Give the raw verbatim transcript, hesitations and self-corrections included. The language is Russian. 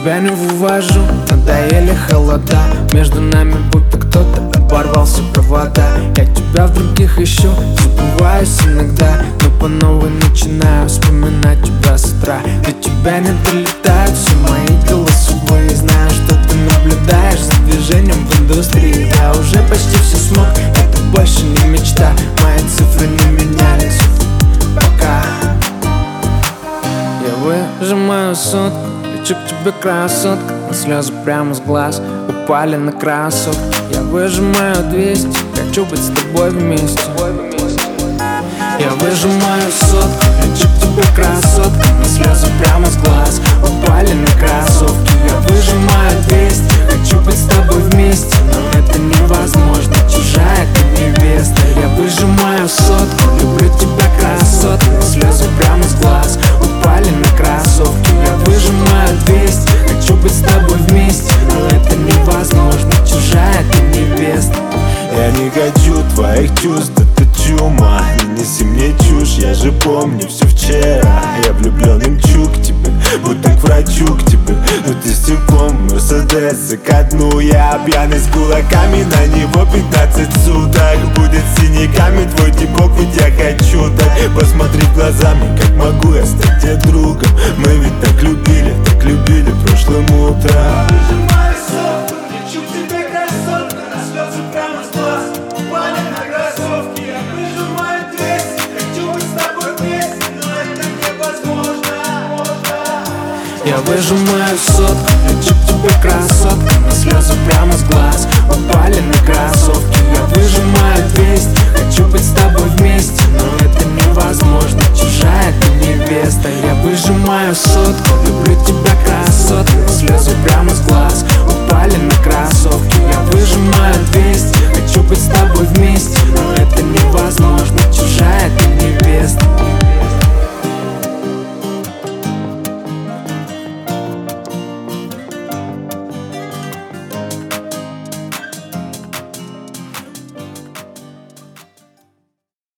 тебя не вывожу, надоели холода. Между нами будто кто-то оборвал все провода. Я тебя в других ищу, забываюсь иногда, но по новой начинаю вспоминать тебя с утра. До тебя не долетают все мои голосовые. Знаю, что ты наблюдаешь за движением в индустрии. Я уже почти все смог, это больше не мечта. Мои цифры не менялись пока. Я выжимаю сотку, лечу к тебе, красотка, но слезы прямо с глаз упали на кроссовки. Я выжимаю двести, хочу быть с тобой вместе. Я выжимаю сотку, лечу к тебе, красотка, но слезы прямо с глаз упали на кроссовки. Я выжимаю двести, хочу быть с тобой вместе, но это невозможно, чужая ты невеста. Я выжимаю сотку, люблю тебя, красотка, но слезы прямо с глаз упали на кроссовки. Я выжимаю двести, хочу быть с тобой вместе, но это невозможно, чужая ты невеста. Я не хочу твоих чувств, это чума. Не неси мне чушь, я же помню все вчера. Я влюблен и мчу к тебе, будто к врачу к тебе. Но ты стеклом Мерседеса ко дну. Я пьяный с кулаками, на него пятнадцать суток. Будет синяками твой типок, ведь я хочу так. Посмотри глазами, как могу я стать тебе другом. Мы ведь так любили, так любили прошлым утром. Я выжимаю сотку,